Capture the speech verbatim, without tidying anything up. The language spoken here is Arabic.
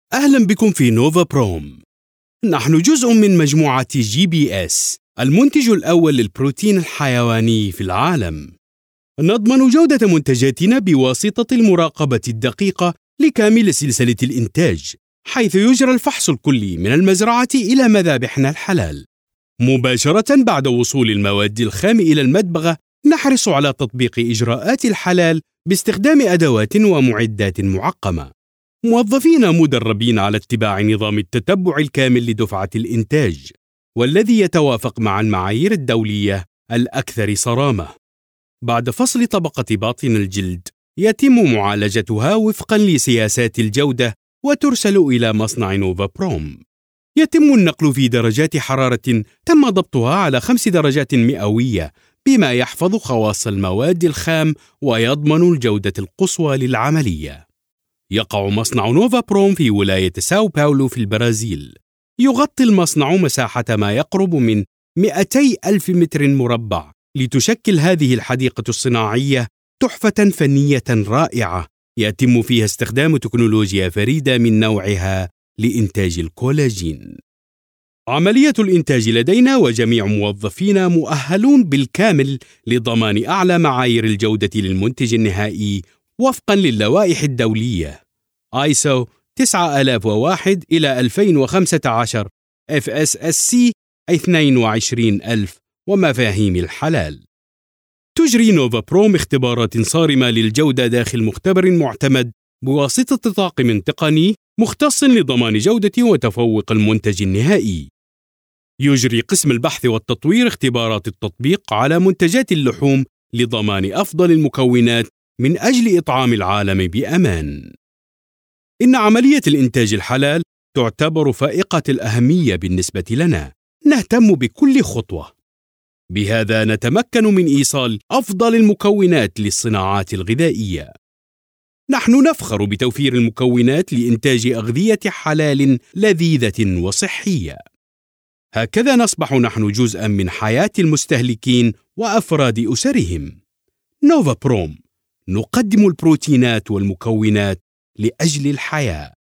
أهلا بكم في نوفا بروم. نحن جزء من مجموعة جي بي إس، المنتج الأول للبروتين الحيواني في العالم. نضمن جودة منتجاتنا بواسطة المراقبة الدقيقة لكامل سلسلة الإنتاج، حيث يجرى الفحص الكلي من المزرعة إلى مذابحنا الحلال. مباشرة بعد وصول المواد الخام إلى المدبغة، نحرص على تطبيق إجراءات الحلال باستخدام أدوات ومعدات معقمة. موظفين مدربين على اتباع نظام التتبع الكامل لدفعة الإنتاج، والذي يتوافق مع المعايير الدولية الأكثر صرامة. بعد فصل طبقة باطن الجلد، يتم معالجتها وفقاً لسياسات الجودة وترسل إلى مصنع نوفا بروم. يتم النقل في درجات حرارة تم ضبطها على خمس درجات مئوية، بما يحفظ خواص المواد الخام ويضمن الجودة القصوى للعملية. يقع مصنع نوفا بروم في ولاية ساو باولو في البرازيل. يغطي المصنع مساحة ما يقرب من مئتي ألف متر مربع، لتشكل هذه الحديقة الصناعية تحفة فنية رائعة يتم فيها استخدام تكنولوجيا فريدة من نوعها لإنتاج الكولاجين. عملية الإنتاج لدينا وجميع موظفينا مؤهلون بالكامل لضمان أعلى معايير الجودة للمنتج النهائي وفقاً للوائح الدولية آيسو تسعة آلاف وواحد إلى ألفين وخمسة عشر إف إس إس سي اثنين وعشرين ألف ومفاهيم الحلال. تجري نوفا بروم اختبارات صارمة للجودة داخل مختبر معتمد بواسطة طاقم تقني مختص لضمان جودة وتفوق المنتج النهائي. يجري قسم البحث والتطوير اختبارات التطبيق على منتجات اللحوم لضمان أفضل المكونات من أجل إطعام العالم بأمان. إن عملية الإنتاج الحلال تعتبر فائقة الأهمية بالنسبة لنا. نهتم بكل خطوة، بهذا نتمكن من إيصال أفضل المكونات للصناعات الغذائية. نحن نفخر بتوفير المكونات لإنتاج أغذية حلال لذيذة وصحية. هكذا نصبح نحن جزءاً من حياة المستهلكين وأفراد أسرهم. نوفا بروم، نقدم البروتينات والمكونات لأجل الحياة.